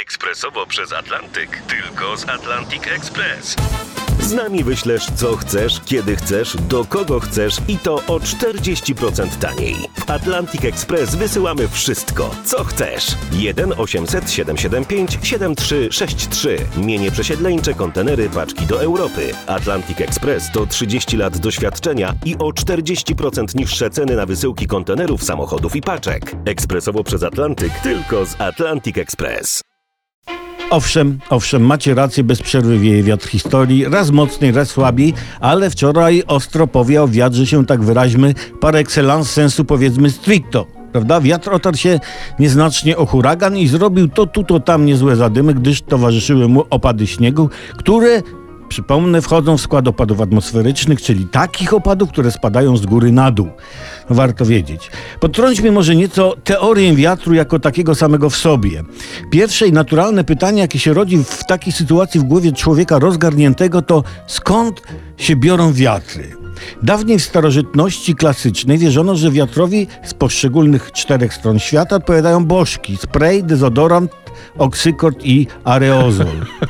Ekspresowo przez Atlantyk. Tylko z Atlantic Express. Z nami wyślesz co chcesz, kiedy chcesz, do kogo chcesz i to o 40% taniej. W Atlantic Express wysyłamy wszystko, co chcesz. 1 800 775 7363. Mienie przesiedleńcze, kontenery, paczki do Europy. Atlantic Express to 30 lat doświadczenia i o 40% niższe ceny na wysyłki kontenerów, samochodów i paczek. Ekspresowo przez Atlantyk, tylko z Atlantic Express. Owszem, macie rację, bez przerwy wieje wiatr historii, raz mocniej, raz słabiej, ale wczoraj ostro powiał wiatr, że się tak wyraźmy, par excellence sensu powiedzmy stricto. Prawda? Wiatr otarł się nieznacznie o huragan i zrobił to tu, to tam niezłe zadymy, gdyż towarzyszyły mu opady śniegu, które, przypomnę, wchodzą w skład opadów atmosferycznych, czyli takich opadów, które spadają z góry na dół. Warto wiedzieć. Podtrąćmy może nieco teorię wiatru jako takiego samego w sobie. Pierwsze i naturalne pytanie, jakie się rodzi w takiej sytuacji w głowie człowieka rozgarniętego, to skąd się biorą wiatry? Dawniej w starożytności klasycznej wierzono, że wiatrowi z poszczególnych 4 stron świata odpowiadają bożki: spray, dezodorant, oksykord i areozol.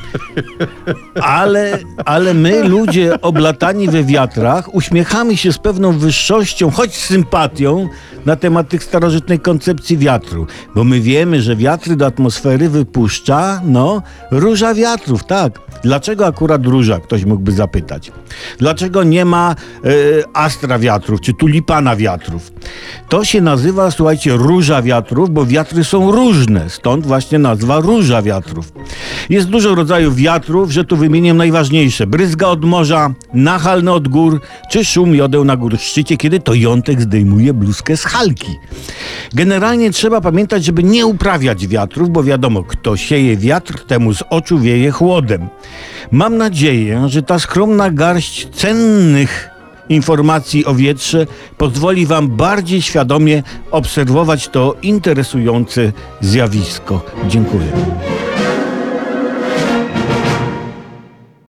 Ale my, ludzie oblatani we wiatrach, uśmiechamy się z pewną wyższością, choć z sympatią, na temat tych starożytnej koncepcji wiatru. Bo my wiemy, że wiatry do atmosfery wypuszcza, róża wiatrów, tak. Dlaczego akurat róża, ktoś mógłby zapytać. Dlaczego nie ma astra wiatrów, czy tulipana wiatrów? To się nazywa, słuchajcie, róża wiatrów, bo wiatry są różne, stąd właśnie nazwa róża wiatrów. Jest dużo rodzajów wiatrów, że tu wymienię najważniejsze. Bryzga od morza, nachalny od gór, czy szum jodeł na górszczycie, kiedy to jątek zdejmuje bluzkę z halki. Generalnie trzeba pamiętać, żeby nie uprawiać wiatrów, bo wiadomo, kto sieje wiatr, temu z oczu wieje chłodem. Mam nadzieję, że ta skromna garść cennych informacji o wietrze pozwoli wam bardziej świadomie obserwować to interesujące zjawisko. Dziękuję.